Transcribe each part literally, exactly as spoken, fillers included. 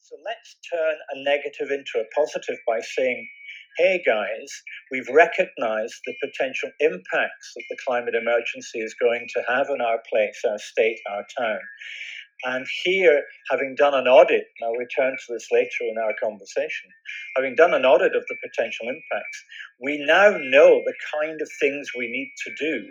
So let's turn a negative into a positive by saying, hey guys, we've recognized the potential impacts that the climate emergency is going to have on our place, our state, our town. And here, having done an audit, and I'll return to this later in our conversation, having done an audit of the potential impacts, we now know the kind of things we need to do.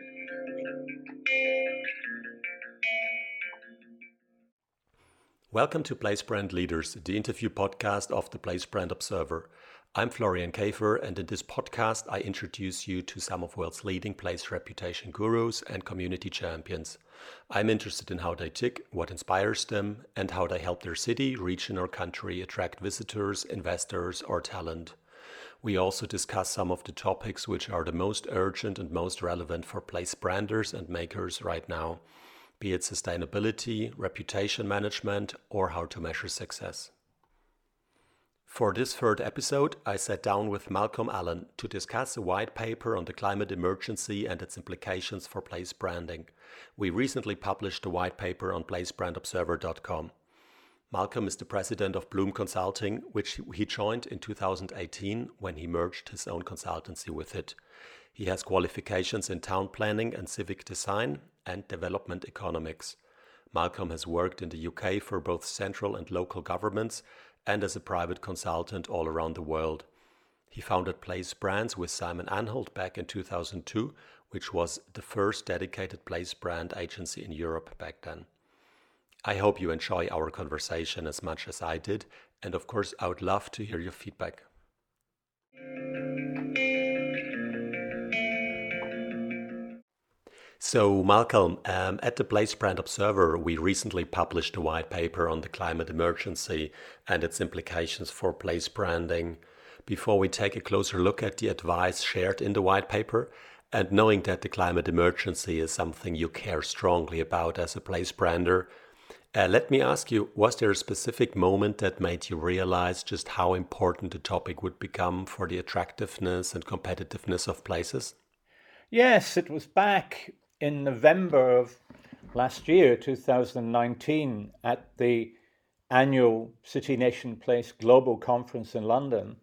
Welcome to Place Brand Leaders, the interview podcast of the Place Brand Observer. I'm Florian Käfer, and in this podcast I introduce you to some of world's leading place reputation gurus and community champions. I'm interested in how they tick, what inspires them, and how they help their city, region or country attract visitors, investors or talent. We also discuss some of the topics which are the most urgent and most relevant for place branders and makers right now, be it sustainability, reputation management, or how to measure success. For this third episode, I sat down with Malcolm Allen to discuss a white paper on the climate emergency and its implications for place branding. We recently published a white paper on place brand observer dot com. Malcolm is the president of Bloom Consulting, which he joined in two thousand eighteen when he merged his own consultancy with it. He has qualifications in town planning and civic design and development economics. Malcolm has worked in the U K for both central and local governments and as a private consultant all around the world. He founded Place Brands with Simon Anholt back in two thousand two, which was the first dedicated place brand agency in Europe back then. I hope you enjoy our conversation as much as I did, and of course I would love to hear your feedback. So, Malcolm, um, at the Place Brand Observer, we recently published a white paper on the climate emergency and its implications for place branding. Before we take a closer look at the advice shared in the white paper, and knowing that the climate emergency is something you care strongly about as a place brander, uh, let me ask you, was there a specific moment that made you realize just how important the topic would become for the attractiveness and competitiveness of places? Yes, it was back in November of last year, two thousand nineteen, at the annual City Nation Place Global Conference in London,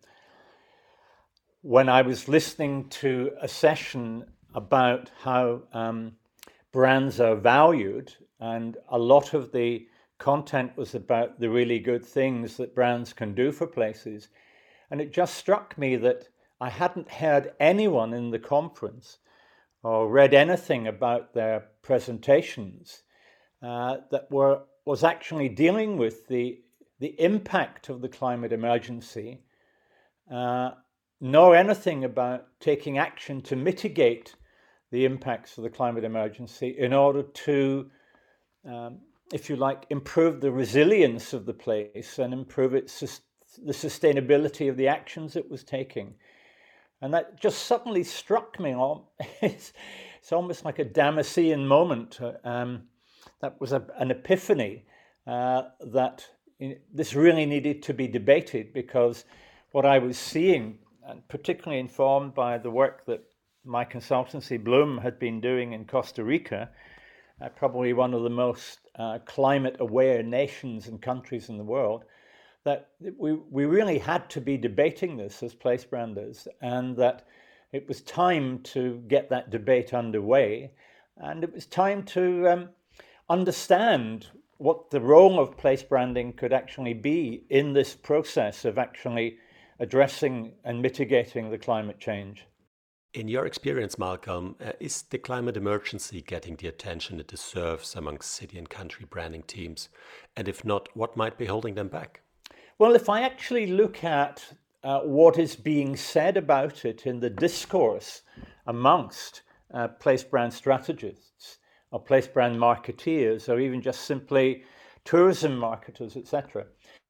when I was listening to a session about how um, brands are valued, and a lot of the content was about the really good things that brands can do for places. And it just struck me that I hadn't heard anyone in the conference or read anything about their presentations uh, that were was actually dealing with the the impact of the climate emergency, uh, nor anything about taking action to mitigate the impacts of the climate emergency in order to, um, if you like, improve the resilience of the place and improve its the sustainability of the actions it was taking. And that just suddenly struck me. It's, it's almost like a Damascene moment. Um, that was a, an epiphany uh, that this really needed to be debated, because what I was seeing, and particularly informed by the work that my consultancy Bloom had been doing in Costa Rica, uh, probably one of the most uh, climate-aware nations and countries in the world, that we, we really had to be debating this as place branders, and that it was time to get that debate underway, and it was time to um, understand what the role of place branding could actually be in this process of actually addressing and mitigating the climate change. In your experience, Malcolm, uh, is the climate emergency getting the attention it deserves among city and country branding teams? And if not, what might be holding them back? Well, if I actually look at uh, what is being said about it in the discourse amongst uh, place brand strategists or place brand marketeers, or even just simply tourism marketers, et cetera,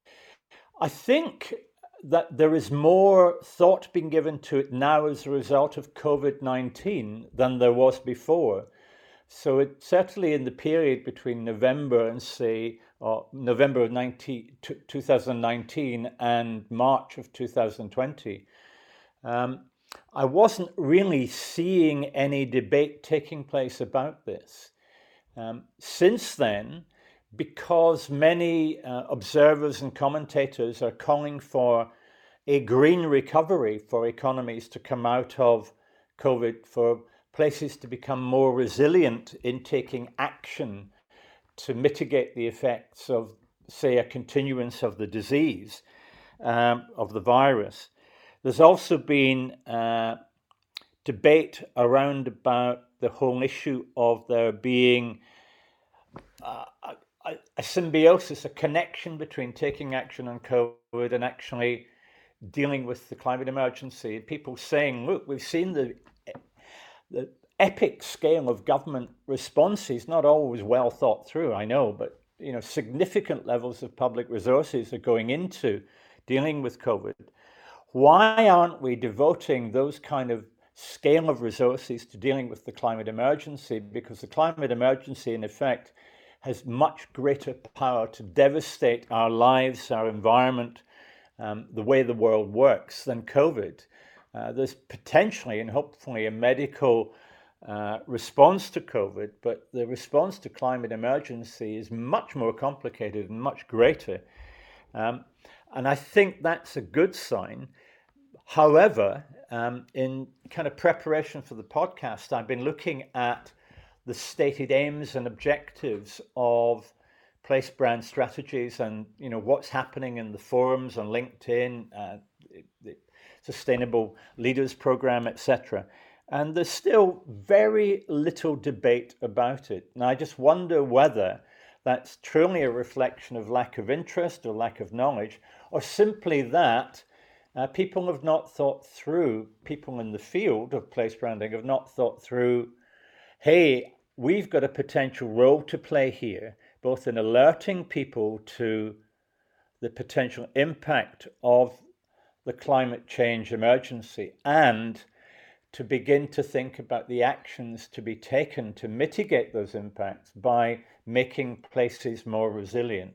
I think that there is more thought being given to it now as a result of COVID nineteen than there was before. So it certainly in the period between November and say or November of two thousand nineteen and March of two thousand twenty, um, I wasn't really seeing any debate taking place about this. Um, since then, because many uh, observers and commentators are calling for a green recovery for economies to come out of COVID, for places to become more resilient in taking action to mitigate the effects of, say, a continuance of the disease, um, of the virus. There's also been uh, debate around about the whole issue of there being uh, a, a symbiosis, a connection between taking action on COVID and actually dealing with the climate emergency. People saying, look, we've seen the the epic scale of government responses, not always well thought through, I know, but you know, significant levels of public resources are going into dealing with COVID. Why aren't we devoting those kind of scale of resources to dealing with the climate emergency? Because the climate emergency, in effect, has much greater power to devastate our lives, our environment, um, the way the world works than COVID. Uh, there's potentially and hopefully a medical uh, response to COVID, but the response to climate emergency is much more complicated and much greater. Um, and I think that's a good sign. However, um, in kind of preparation for the podcast, I've been looking at the stated aims and objectives of place brand strategies and, you know, what's happening in the forums on LinkedIn, uh, the Sustainable Leaders Program, et cetera. And there's still very little debate about it. And I just wonder whether that's truly a reflection of lack of interest or lack of knowledge, or simply that uh, people have not thought through, people in the field of place branding have not thought through, hey, we've got a potential role to play here, both in alerting people to the potential impact of the climate change emergency and to begin to think about the actions to be taken to mitigate those impacts by making places more resilient.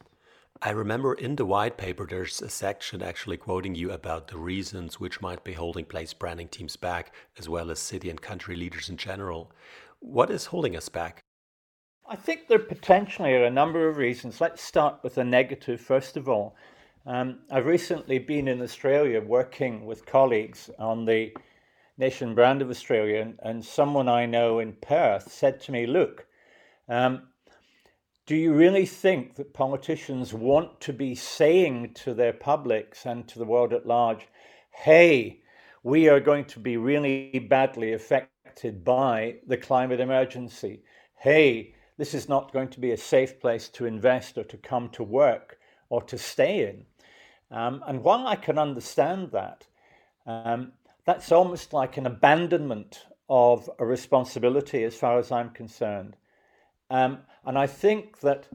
I remember in the white paper there's a section actually quoting you about the reasons which might be holding place branding teams back, as well as city and country leaders in general. What is holding us back? I think there potentially are a number of reasons. Let's start with the negative first of all. Um, I've recently been in Australia working with colleagues on the nation brand of Australia, and, and someone I know in Perth said to me, look, um, do you really think that politicians want to be saying to their publics and to the world at large, hey, we are going to be really badly affected by the climate emergency. Hey, this is not going to be a safe place to invest or to come to work or to stay in. Um, and while I can understand that, um, that's almost like an abandonment of a responsibility as far as I'm concerned. Um, and I think that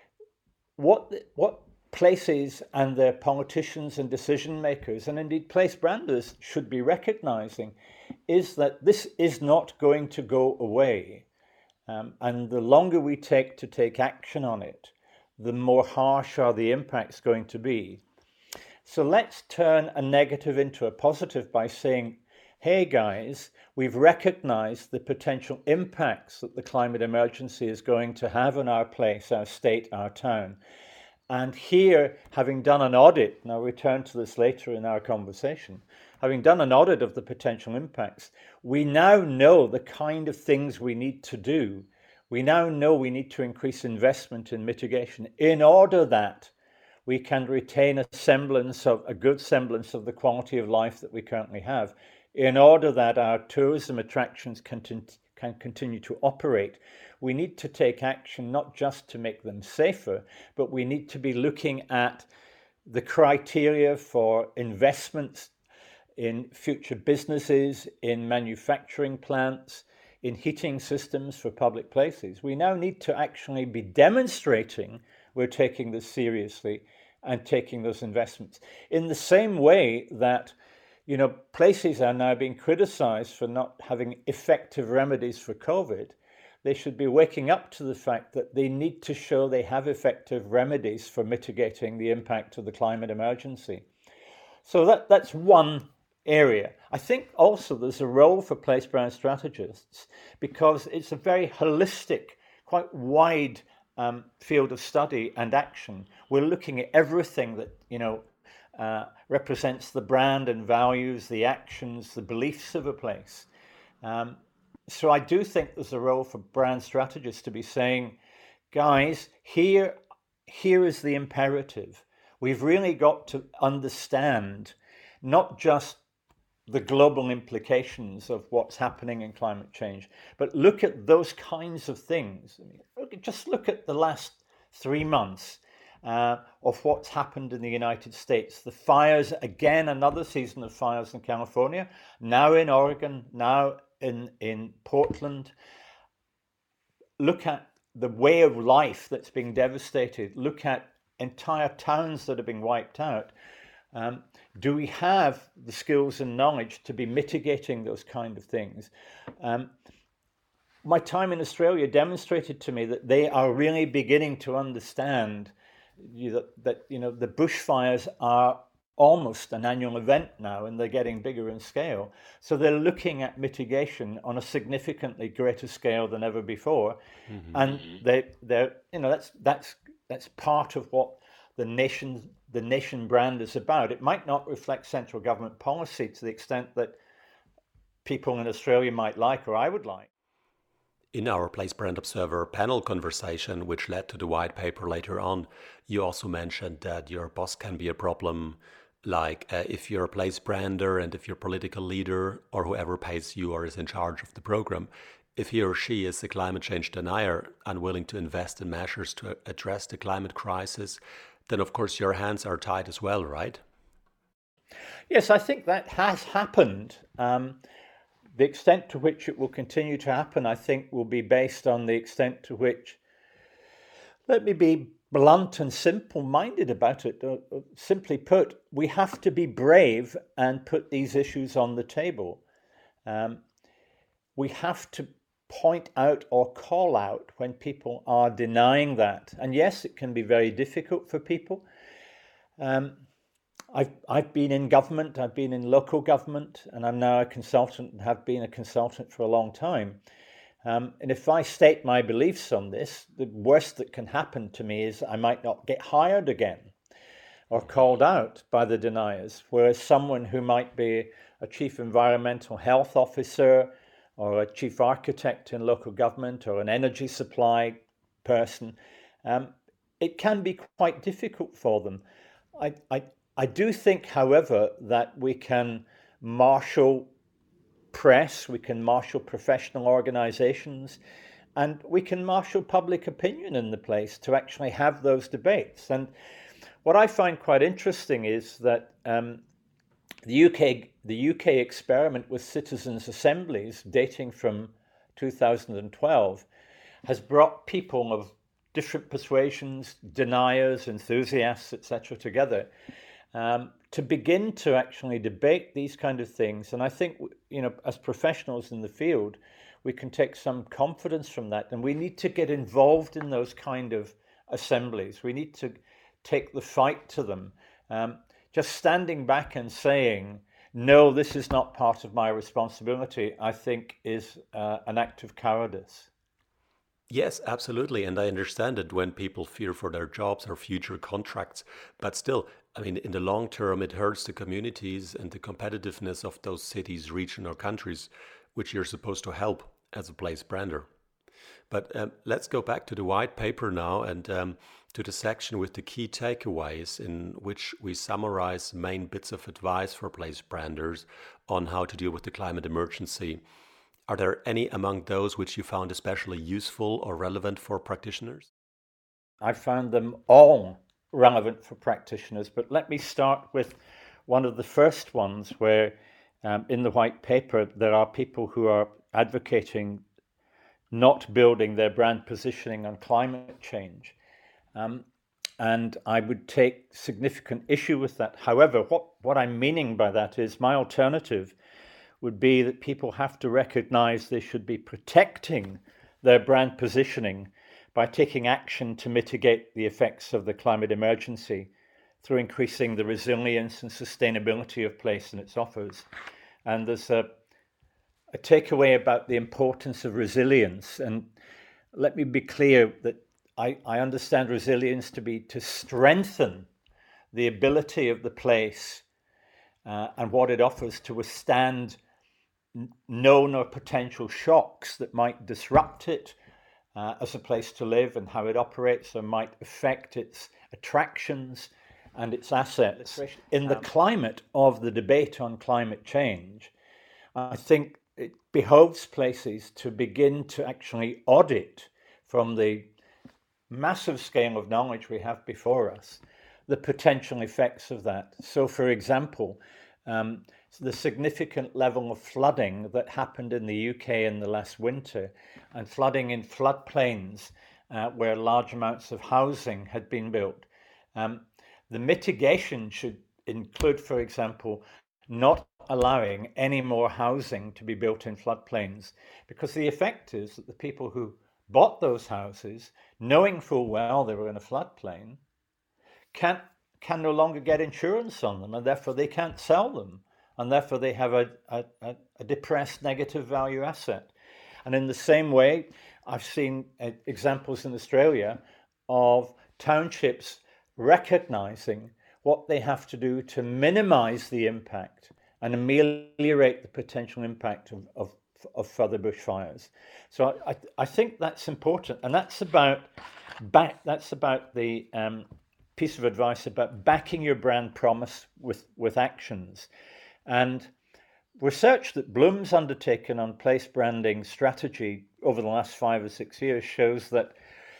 what what places and their politicians and decision makers, and indeed place branders, should be recognizing is that this is not going to go away. Um, and the longer we take to take action on it, the more harsh are the impacts going to be. So let's turn a negative into a positive by saying, hey guys, we've recognized the potential impacts that the climate emergency is going to have on our place, our state, our town. And here, having done an audit, and I'll return to this later in our conversation, having done an audit of the potential impacts, we now know the kind of things we need to do. We now know we need to increase investment in mitigation in order that we can retain a semblance of, a good semblance of the quality of life that we currently have, in order that our tourism attractions can, can continue to operate. We need to take action not just to make them safer, but we need to be looking at the criteria for investments in future businesses, in manufacturing plants, in heating systems for public places. We now need to actually be demonstrating we're taking this seriously and taking those investments. In the same way that, you know, places are now being criticized for not having effective remedies for COVID, they should be waking up to the fact that they need to show they have effective remedies for mitigating the impact of the climate emergency. So that, that's one area. I think also there's a role for place brand strategists because it's a very holistic, quite wide um, field of study and action. We're looking at everything that, you know, uh, represents the brand and values, the actions, the beliefs of a place. Um, so I do think there's a role for brand strategists to be saying, guys, here, here is the imperative. We've really got to understand not just the global implications of what's happening in climate change, but look at those kinds of things. I mean, just look at the last three months uh, of what's happened in the United States. The fires, again, another season of fires in California, now in Oregon, now in, in Portland. Look at the way of life that's being devastated. Look at entire towns that are being wiped out. Um, do we have the skills and knowledge to be mitigating those kind of things? Um, my time in Australia demonstrated to me that they are really beginning to understand you know, that, that you know the bushfires are almost an annual event now, and they're getting bigger in scale. So they're looking at mitigation on a significantly greater scale than ever before, mm-hmm. and they they're you know that's that's that's part of what the nation the nation brand is about. It might not reflect central government policy to the extent that people in Australia might like or I would like. In our Place Brand Observer panel conversation, which led to the white paper later on, you also mentioned that your boss can be a problem, like uh, if you're a place brander and if your political leader or whoever pays you or is in charge of the program, if he or she is a climate change denier, unwilling to invest in measures to address the climate crisis, then of course your hands are tied as well, right? Yes, I think that has happened. Um, the extent to which it will continue to happen, I think, will be based on the extent to which, let me be blunt and simple-minded about it. Uh, simply put, we have to be brave and put these issues on the table. Um, we have to point out or call out when people are denying that. And yes, it can be very difficult for people. Um, I've, I've been in government, I've been in local government, and I'm now a consultant and have been a consultant for a long time. Um, and if I state my beliefs on this, the worst that can happen to me is I might not get hired again or called out by the deniers, whereas someone who might be a chief environmental health officer or a chief architect in local government or an energy supply person, um, it can be quite difficult for them. I, I, I do think, however, that we can marshal press, we can marshal professional organizations, and we can marshal public opinion in the place to actually have those debates. And what I find quite interesting is that um, the U K the U K experiment with citizens' assemblies dating from two thousand twelve has brought people of different persuasions, deniers, enthusiasts, et cetera, together um, to begin to actually debate these kind of things. And I think, you know, as professionals in the field, we can take some confidence from that. And we need to get involved in those kind of assemblies. We need to take the fight to them. Um, just standing back and saying, no, this is not part of my responsibility, I think is uh, an act of cowardice. Yes, absolutely. And I understand it when people fear for their jobs or future contracts. But still, I mean, in the long term, it hurts the communities and the competitiveness of those cities, regions, or countries, which you're supposed to help as a place brander. But um, let's go back to the white paper now and um, to the section with the key takeaways, in which we summarize main bits of advice for place branders on how to deal with the climate emergency. Are there any among those which you found especially useful or relevant for practitioners? I found them all relevant for practitioners, but let me start with one of the first ones where um, in the white paper there are people who are advocating not building their brand positioning on climate change. Um, and I would take significant issue with that. However, what, what I'm meaning by that is my alternative would be that people have to recognize they should be protecting their brand positioning by taking action to mitigate the effects of the climate emergency through increasing the resilience and sustainability of place and its offers. And there's a, a takeaway about the importance of resilience. And let me be clear that I, I understand resilience to be to strengthen the ability of the place uh, and what it offers to withstand n- known or potential shocks that might disrupt it uh, as a place to live and how it operates, or might affect its attractions and its assets. In the climate of the debate on climate change, I think it behoves places to begin to actually audit, from the massive scale of knowledge we have before us, the potential effects of that. So, for example, um, the significant level of flooding that happened in the U K in the last winter, and flooding in floodplains uh, where large amounts of housing had been built. Um, the mitigation should include, for example, not allowing any more housing to be built in floodplains, because the effect is that the people who bought those houses, knowing full well they were in a floodplain, can't, can no longer get insurance on them, and therefore they can't sell them, and therefore they have a, a, a depressed negative value asset. And in the same way, I've seen uh, examples in Australia of townships recognizing what they have to do to minimize the impact and ameliorate the potential impact of, of, of further bushfires. So I, I think that's important, and that's about back. That's about the um, piece of advice about backing your brand promise with with actions. And research that Bloom's undertaken on place branding strategy over the last five or six years shows that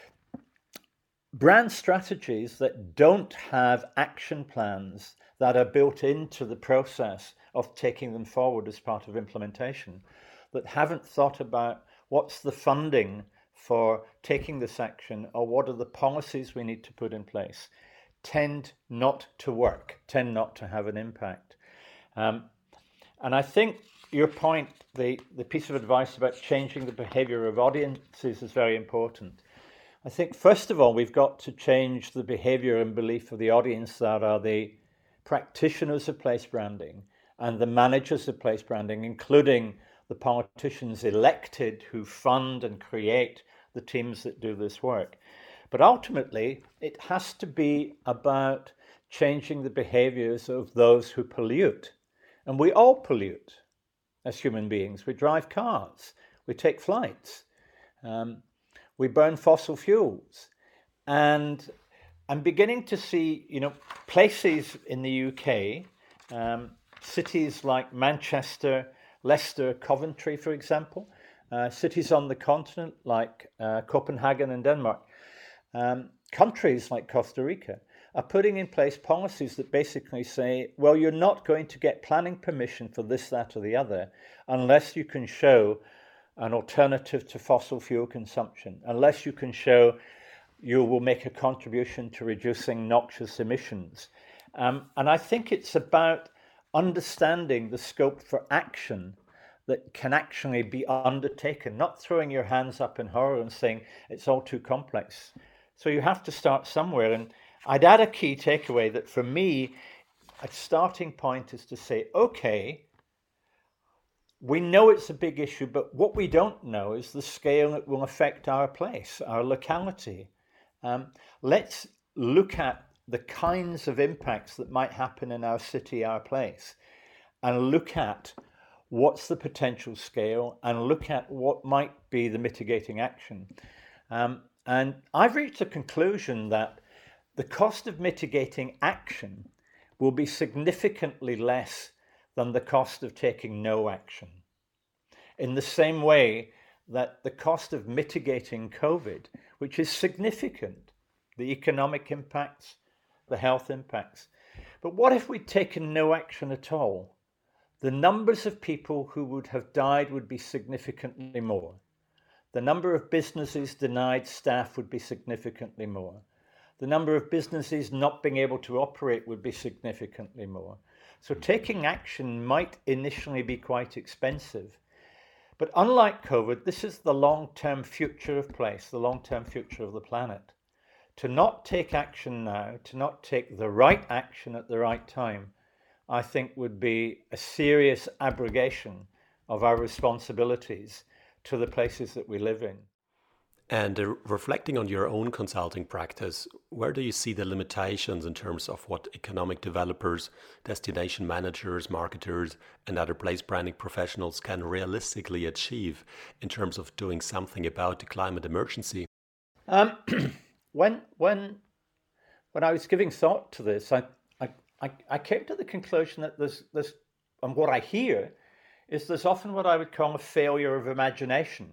brand strategies that don't have action plans that are built into the process of taking them forward as part of implementation, that haven't thought about what's the funding for taking this action, or what are the policies we need to put in place, tend not to work, tend not to have an impact. Um, and I think your point, the, the piece of advice about changing the behavior of audiences, is very important. I think, first of all, we've got to change the behavior and belief of the audience that are the practitioners of place branding and the managers of place branding, including the politicians elected who fund and create the teams that do this work. But ultimately, it has to be about changing the behaviors of those who pollute. And we all pollute as human beings. We drive cars, we take flights, um, we burn fossil fuels. And I'm beginning to see, you know, places in the U K, um, cities like Manchester, Leicester, Coventry, for example, uh, cities on the continent like uh, Copenhagen and Denmark, um, countries like Costa Rica, are putting in place policies that basically say, well, you're not going to get planning permission for this, that, or the other unless you can show an alternative to fossil fuel consumption, unless you can show you will make a contribution to reducing noxious emissions. Um, and I think it's about understanding the scope for action that can actually be undertaken, not throwing your hands up in horror and saying it's all too complex. So you have to start somewhere. And I'd add a key takeaway that for me, a starting point is to say, okay, we know it's a big issue, but what we don't know is the scale it will affect our place, our locality. Um, let's look at the kinds of impacts that might happen in our city, our place, and look at what's the potential scale, and look at what might be the mitigating action. Um, and I've reached a conclusion that the cost of mitigating action will be significantly less than the cost of taking no action. In the same way that the cost of mitigating COVID, which is significant, the economic impacts, the health impacts. But what if we'd taken no action at all? The numbers of people who would have died would be significantly more. The number of businesses denied staff would be significantly more. The number of businesses not being able to operate would be significantly more. So taking action might initially be quite expensive. But unlike COVID, this is the long-term future of place, the long-term future of the planet. To not take action now, to not take the right action at the right time, I think would be a serious abrogation of our responsibilities to the places that we live in. And uh, reflecting on your own consulting practice, where do you see the limitations in terms of what economic developers, destination managers, marketers, and other place branding professionals can realistically achieve in terms of doing something about the climate emergency? Um, when when when I was giving thought to this, I I, I, I came to the conclusion that there's there's and what I hear is there's often what I would call a failure of imagination.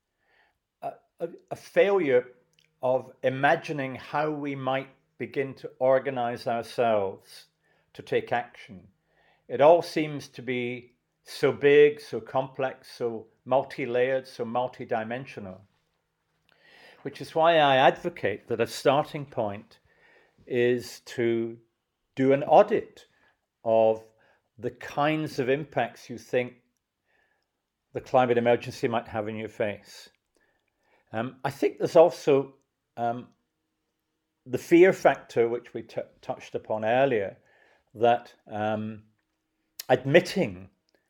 A, a failure of imagining how we might begin to organize ourselves to take action. It all seems to be so big, so complex, so multi-layered, so multi-dimensional, which is why I advocate that a starting point is to do an audit of the kinds of impacts you think the climate emergency might have in your face. Um, I think there's also um, the fear factor, which we t- touched upon earlier, that um, admitting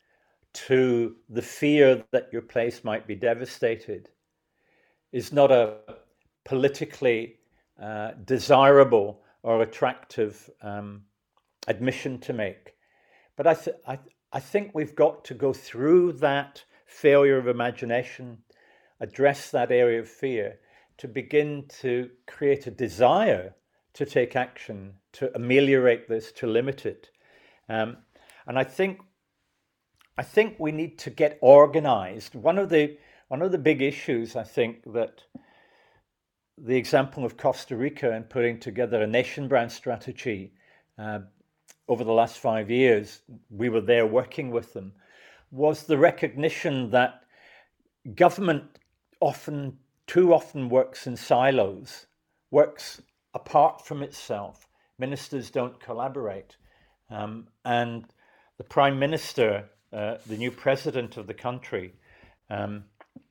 to the fear that your place might be devastated is not a politically uh, desirable or attractive um, admission to make. But I, th- I, I think we've got to go through that failure of imagination, address that area of fear, to begin to create a desire to take action, to ameliorate this, to limit it. Um, and I think I think we need to get organized. One of the one of the big issues, I think, that the example of Costa Rica and putting together a nation brand strategy uh, over the last five years, we were there working with them, was the recognition that government often, too often works in silos, works apart from itself. Ministers don't collaborate. Um, and the Prime Minister, uh, the new president of the country, um,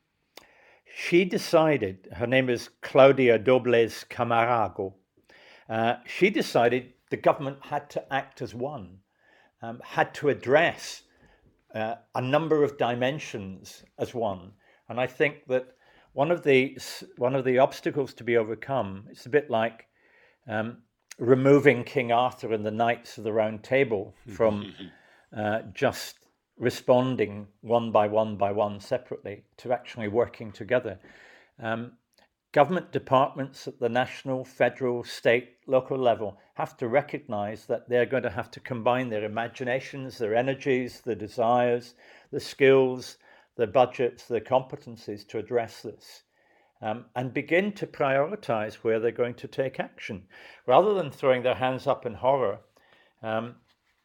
she decided, her name is Claudia Dobles Camarago, uh, she decided the government had to act as one, um, had to address uh, a number of dimensions as one. And I think that one of the one of the obstacles to be overcome, it's a bit like um, removing King Arthur and the Knights of the Round Table from uh, just responding one by one by one separately to actually working together. Um, government departments at the national, federal, state, local level have to recognize that they're going to have to combine their imaginations, their energies, their desires, the skills, their budgets, their competencies to address this, um, and begin to prioritize where they're going to take action. Rather than throwing their hands up in horror, um,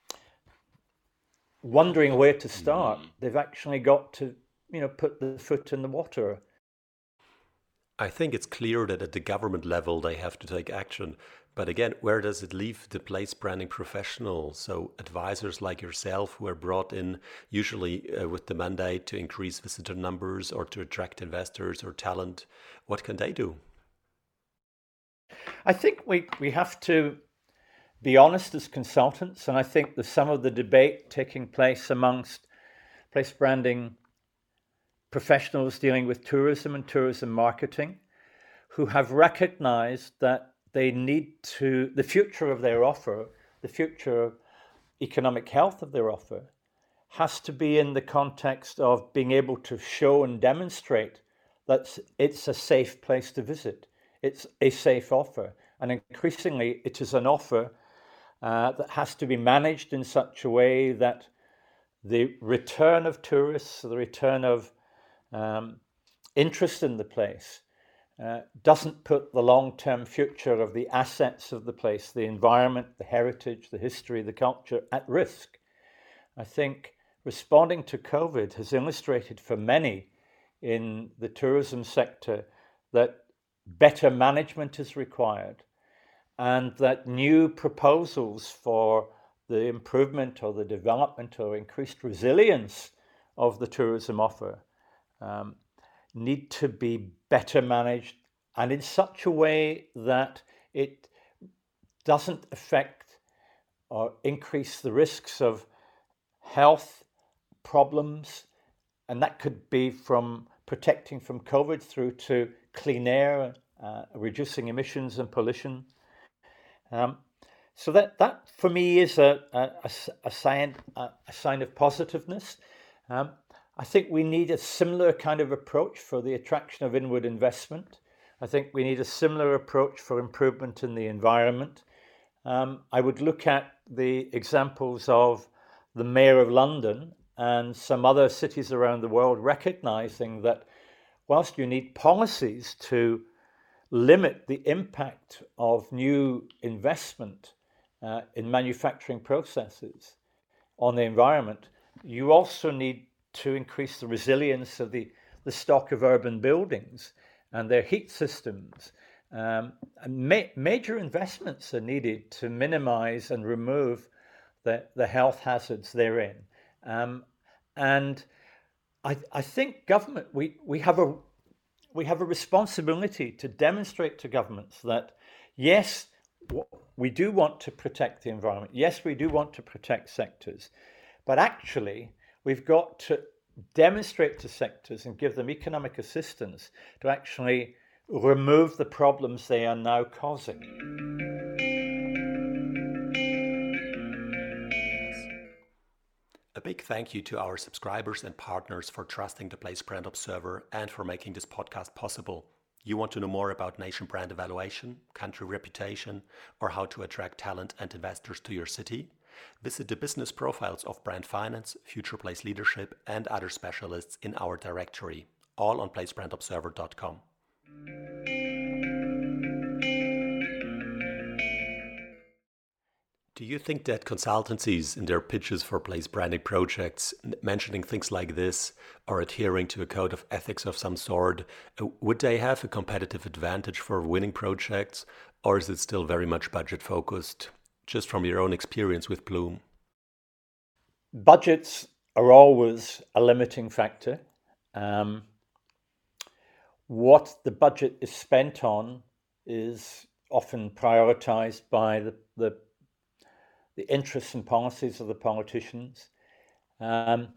wondering where to start, they've actually got to, you know, put the foot in the water. I think it's clear that at the government level they have to take action. But again, where does it leave the place branding professionals? So advisors like yourself who are brought in usually uh, with the mandate to increase visitor numbers or to attract investors or talent, what can they do? I think we, we have to be honest as consultants, and I think that some of the debate taking place amongst place branding professionals dealing with tourism and tourism marketing, who have recognized that they need to, the future of their offer, the future economic health of their offer, has to be in the context of being able to show and demonstrate that it's a safe place to visit. It's a safe offer. And increasingly, it is an offer uh, that has to be managed in such a way that the return of tourists, the return of um, interest in the place, uh, doesn't put the long-term future of the assets of the place, the environment, the heritage, the history, the culture, at risk. I think responding to COVID has illustrated for many in the tourism sector that better management is required, and that new proposals for the improvement or the development or increased resilience of the tourism offer um, need to be better managed, and in such a way that it doesn't affect or increase the risks of health problems, and that could be from protecting from COVID through to clean air, uh, reducing emissions and pollution. Um, so that, that for me is a, a, a, sign, a, a sign of positiveness. Um, I think we need a similar kind of approach for the attraction of inward investment. I think we need a similar approach for improvement in the environment. Um, I would look at the examples of the Mayor of London and some other cities around the world, recognizing that whilst you need policies to limit the impact of new investment uh, in manufacturing processes on the environment, you also need to increase the resilience of the, the stock of urban buildings and their heat systems. Um, and ma- major investments are needed to minimize and remove the, the health hazards therein. Um, and I, I think government, we, we have a we have a responsibility to demonstrate to governments that, yes, we do want to protect the environment. Yes, we do want to protect sectors. But actually, we've got to demonstrate to sectors and give them economic assistance to actually remove the problems they are now causing. A big thank you to our subscribers and partners for trusting the Place Brand Observer and for making this podcast possible. You want to know more about nation brand evaluation, country reputation, or how to attract talent and investors to your city? Visit the business profiles of Brand Finance, Future Place Leadership, and other specialists in our directory, all on place brand observer dot com. Do you think that consultancies in their pitches for place branding projects, mentioning things like this or adhering to a code of ethics of some sort, would they have a competitive advantage for winning projects, or is it still very much budget focused, just from your own experience with Bloom? Budgets are always a limiting factor. Um, what the budget is spent on is often prioritized by the, the the interests and policies of the politicians. Um,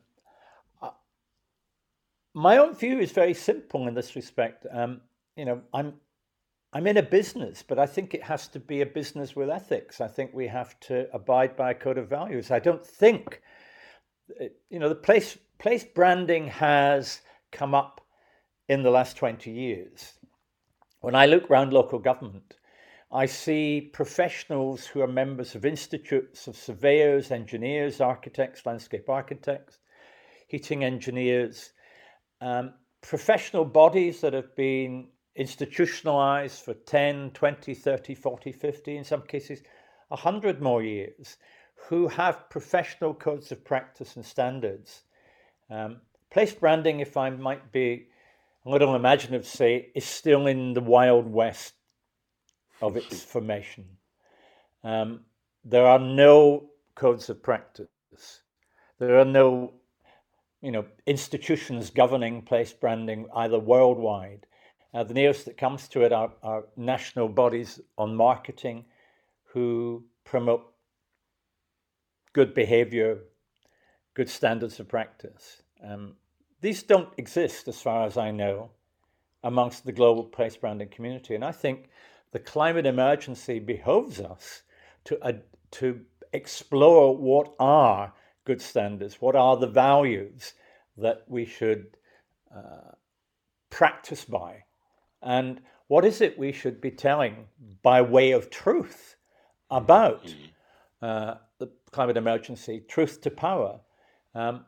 my own view is very simple in this respect. Um, you know, I'm I'm in a business, but I think it has to be a business with ethics. I think we have to abide by a code of values. I don't think, you know, the place place branding has come up in the last twenty years. When I look around local government, I see professionals who are members of institutes of surveyors, engineers, architects, landscape architects, heating engineers, um, professional bodies that have been institutionalized for ten, twenty, thirty, forty, fifty, in some cases, one hundred more years, who have professional codes of practice and standards. Um, place branding, if I might be a little imaginative, say, is still in the Wild West of its formation. Um, there are no codes of practice. There are no, you know, institutions governing place branding either worldwide. Uh, the nearest that comes to it are, are national bodies on marketing who promote good behavior, good standards of practice. Um, these don't exist, as far as I know, amongst the global place branding community. And I think the climate emergency behoves us to, uh, to explore what are good standards, what are the values that we should uh, practice by, and what is it we should be telling by way of truth about uh, the climate emergency, truth to power. Um,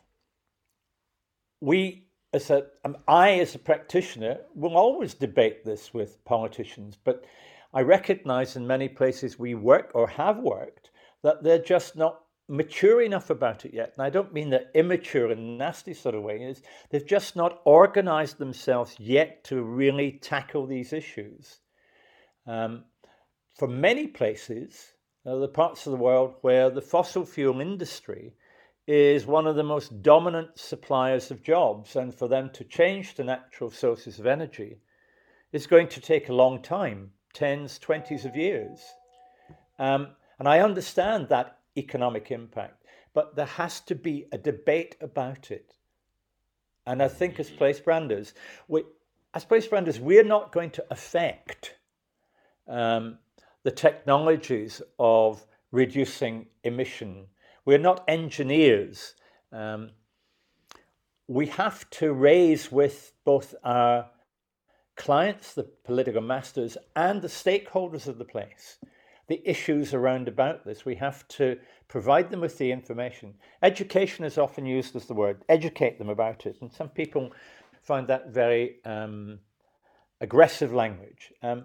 we As a, um, I, as a practitioner, will always debate this with politicians, but I recognize in many places we work or have worked that they're just not mature enough about it yet. And I don't mean they're immature in a nasty sort of way. Is they've just not organized themselves yet to really tackle these issues. Um, for many places, uh, the parts of the world where the fossil fuel industry is one of the most dominant suppliers of jobs, and for them to change to natural sources of energy is going to take a long time, tens, twenties of years. Um, and I understand that economic impact, but there has to be a debate about it. And I think as place branders, we, as place branders, we're not going to affect um, the technologies of reducing emission. We're not engineers. Um, we have to raise with both our clients, the political masters, and the stakeholders of the place, the issues around about this. We have to provide them with the information. Education is often used as the word, educate them about it. And some people find that very um, aggressive language. Um,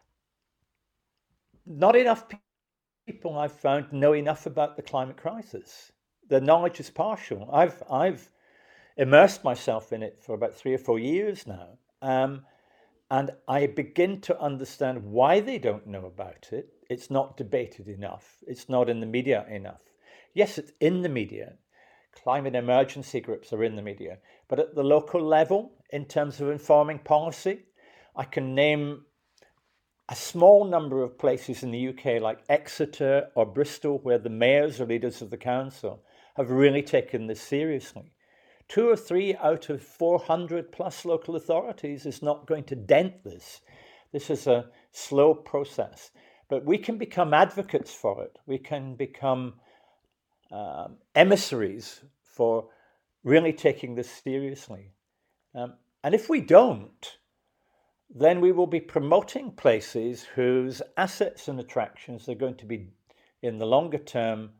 not enough people, I've found, know enough about the climate crisis. The knowledge is partial. I've, I've immersed myself in it for about three or four years now. Um, And I begin to understand why they don't know about it. It's not debated enough. It's not in the media enough. Yes, it's in the media. Climate emergency groups are in the media. But at the local level, in terms of informing policy, I can name a small number of places in the U K like Exeter or Bristol where the mayors or leaders of the council have really taken this seriously. Two or three out of four hundred plus local authorities is not going to dent this. This is a slow process, but we can become advocates for it. We can become um, emissaries for really taking this seriously. Um, and if we don't, then we will be promoting places whose assets and attractions are going to be, in the longer term,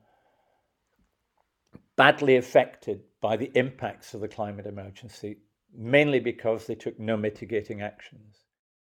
badly affected by the impacts of the climate emergency, mainly because they took no mitigating actions.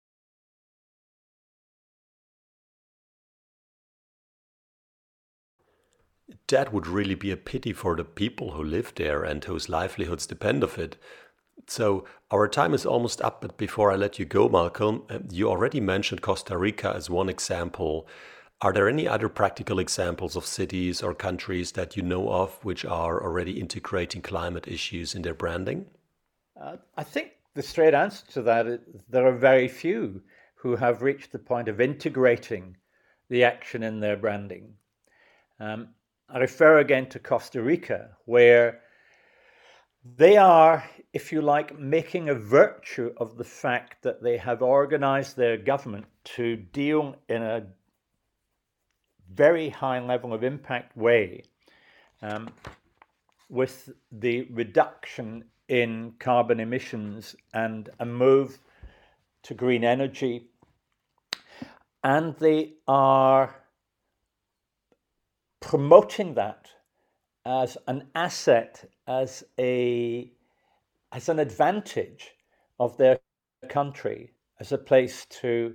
That would really be a pity for the people who live there and whose livelihoods depend on it. So our time is almost up, but before I let you go, Malcolm, uh, you already mentioned Costa Rica as one example. Are there any other practical examples of cities or countries that you know of which are already integrating climate issues in their branding? Uh, I think the straight answer to that is there are very few who have reached the point of integrating the action in their branding. Um, I refer again to Costa Rica, where they are, if you like, making a virtue of the fact that they have organized their government to deal in a very high level of impact way um, with the reduction in carbon emissions and a move to green energy. And they are promoting that as an asset, as a as an advantage of their country, as a place to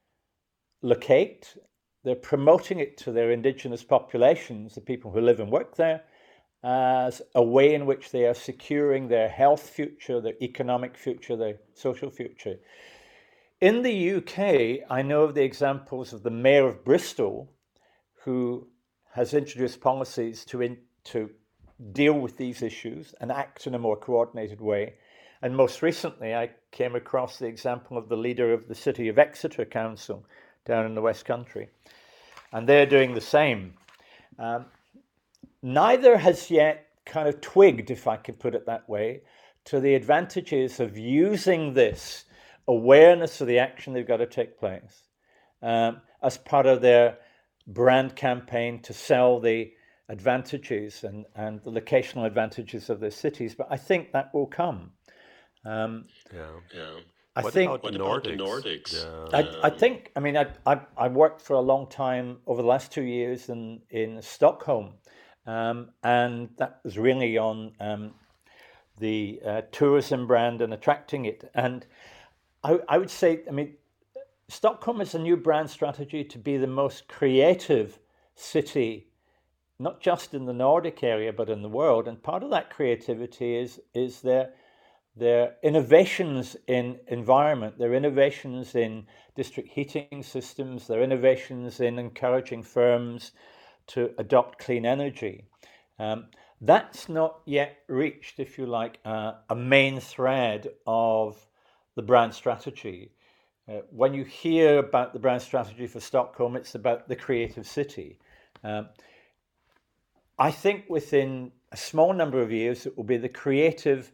locate. They're promoting it to their indigenous populations, the people who live and work there, as a way in which they are securing their health future, their economic future, their social future. In the U K, I know of the examples of the Mayor of Bristol, who has introduced policies to, in, to deal with these issues and act in a more coordinated way. And most recently, I came across the example of the leader of the City of Exeter Council down in the West Country. And they're doing the same. Um, neither has yet kind of twigged, if I can put it that way, to the advantages of using this awareness of the action they've got to take place um, as part of their brand campaign to sell the advantages and, and the locational advantages of their cities. But I think that will come. Um, Yeah. Yeah. I What think about the What about the Nordics? Nordics? Yeah. I, I think, I mean, I, I, I worked for a long time over the last two years in, in Stockholm. Um, and that was really on um, the uh, tourism brand and attracting it. And I, I would say, I mean, Stockholm is a new brand strategy to be the most creative city, not just in the Nordic area, but in the world. And part of that creativity is, is their Their innovations in environment, their innovations in district heating systems, their innovations in encouraging firms to adopt clean energy. Um, that's not yet reached, if you like, uh, a main thread of the brand strategy. Uh, when you hear about the brand strategy for Stockholm, it's about the creative city. Um, I think within a small number of years, it will be the creative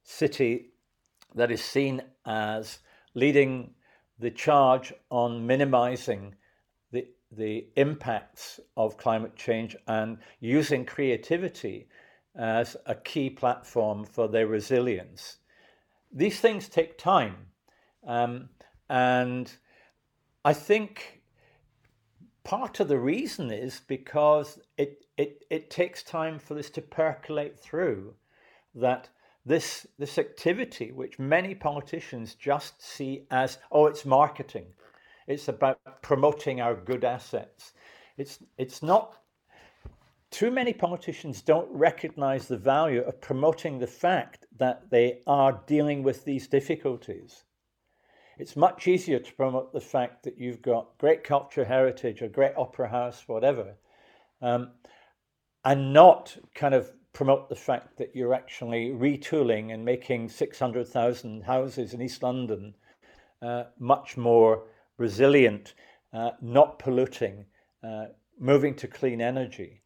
city that is seen as leading the charge on minimizing the, the impacts of climate change and using creativity as a key platform for their resilience. These things take time. Um, and I think part of the reason is because it, it, it takes time for this to percolate through, that this, this activity, which many politicians just see as, oh, it's marketing. It's about promoting our good assets. It's, it's not, too many politicians don't recognize the value of promoting the fact that they are dealing with these difficulties. It's much easier to promote the fact that you've got great culture heritage, a great opera house, whatever, um, and not kind of promote the fact that you're actually retooling and making six hundred thousand houses in East London uh, much more resilient, uh, not polluting, uh, moving to clean energy.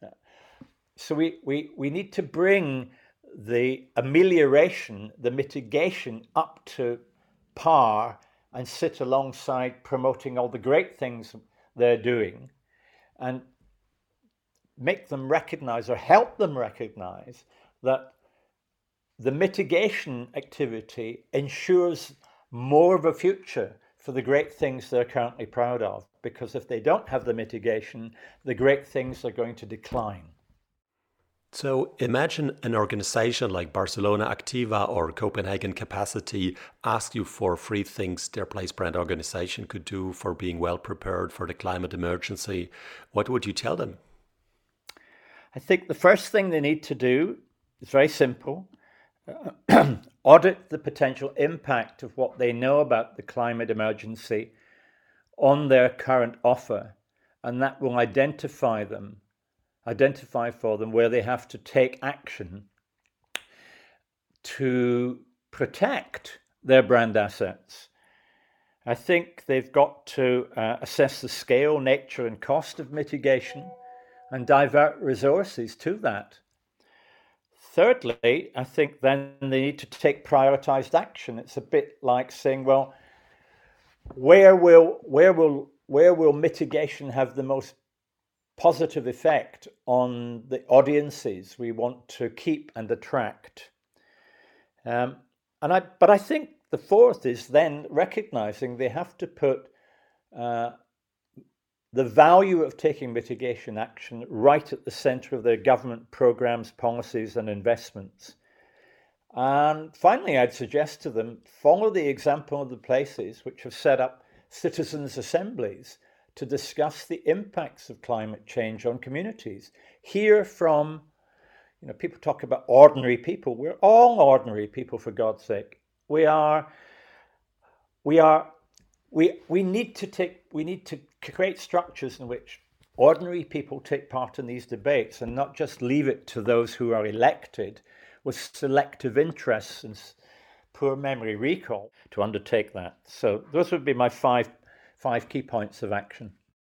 So we, we, we need to bring the amelioration, the mitigation up to par and sit alongside promoting all the great things they're doing and make them recognize or help them recognize that the mitigation activity ensures more of a future for the great things they're currently proud of. Because if they don't have the mitigation, the great things are going to decline. So imagine an organization like Barcelona Activa or Copenhagen Capacity ask you for three things their Place Brand organization could do for being well prepared for the climate emergency. What would you tell them? I think the first thing they need to do is very simple. Uh, audit the potential impact of what they know about the climate emergency on their current offer, and that will identify them identify for them where they have to take action to protect their brand assets. I think they've got to uh, assess the scale, nature, and cost of mitigation and divert resources to that. Thirdly, I think then they need to take prioritized action. It's a bit like saying, well, where will where will where will mitigation have the most positive effect on the audiences we want to keep and attract? Um, and I, but I think the fourth is then recognizing they have to put uh, the value of taking mitigation action right at the center of their government programs, policies, and investments. And finally, I'd suggest to them, follow the example of the places which have set up citizens' assemblies to discuss the impacts of climate change on communities. Hear from, you know, people talk about ordinary people. We're all ordinary people, for God's sake. We are, we are, we we need to take, we need to create structures in which ordinary people take part in these debates and not just leave it to those who are elected with selective interests and poor memory recall to undertake that. So those would be my five Five key points of action.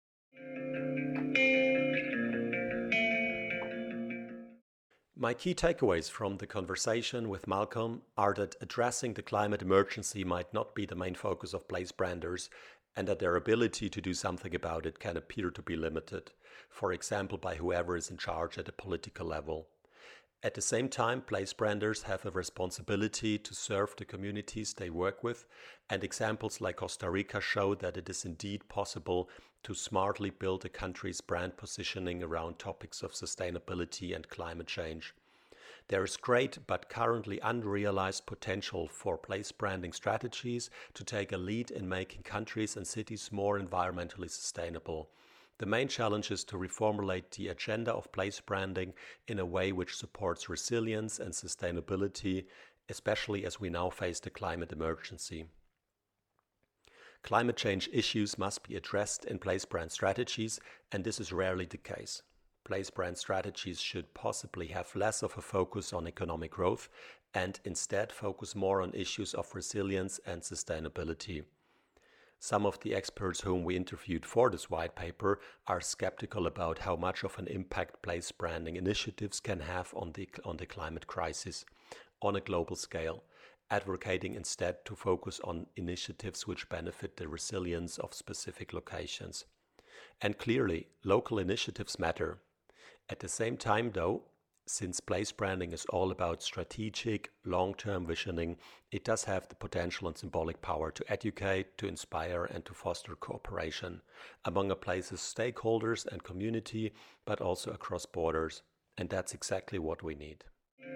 My key takeaways from the conversation with Malcolm are that addressing the climate emergency might not be the main focus of Place Branders, and that their ability to do something about it can appear to be limited, for example by whoever is in charge at a political level. At the same time, Place Branders have a responsibility to serve the communities they work with, and examples like Costa Rica show that it is indeed possible to smartly build a country's brand positioning around topics of sustainability and climate change. There is great but currently unrealized potential for place branding strategies to take a lead in making countries and cities more environmentally sustainable. The main challenge is to reformulate the agenda of place branding in a way which supports resilience and sustainability, especially as we now face the climate emergency. Climate change issues must be addressed in place brand strategies, and this is rarely the case. Place brand strategies should possibly have less of a focus on economic growth and instead focus more on issues of resilience and sustainability. Some of the experts whom we interviewed for this white paper are skeptical about how much of an impact place branding initiatives can have on the, on the climate crisis. on a global scale, advocating instead to focus on initiatives which benefit the resilience of specific locations. And clearly, local initiatives matter. At the same time, though, since place branding is all about strategic, long-term visioning, it does have the potential and symbolic power to educate, to inspire, and to foster cooperation among a place's stakeholders and community, but also across borders. And that's exactly what we need.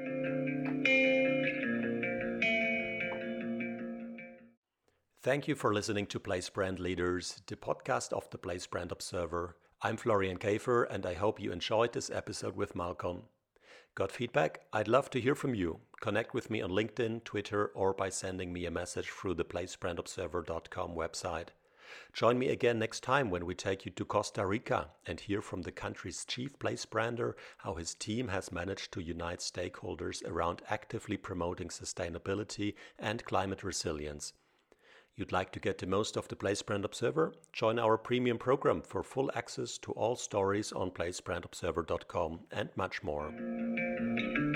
Thank you for listening to Place Brand Leaders, the podcast of the Place Brand Observer. I'm Florian Käfer, and I hope you enjoyed this episode with Malcolm. Got feedback? I'd love to hear from you. Connect with me on LinkedIn, Twitter, or by sending me a message through the place brand observer dot com website. Join me again next time when we take you to Costa Rica and hear from the country's chief place brander how his team has managed to unite stakeholders around actively promoting sustainability and climate resilience. You'd like to get the most of the Place Brand Observer? Join our premium program for full access to all stories on place brand observer dot com and much more.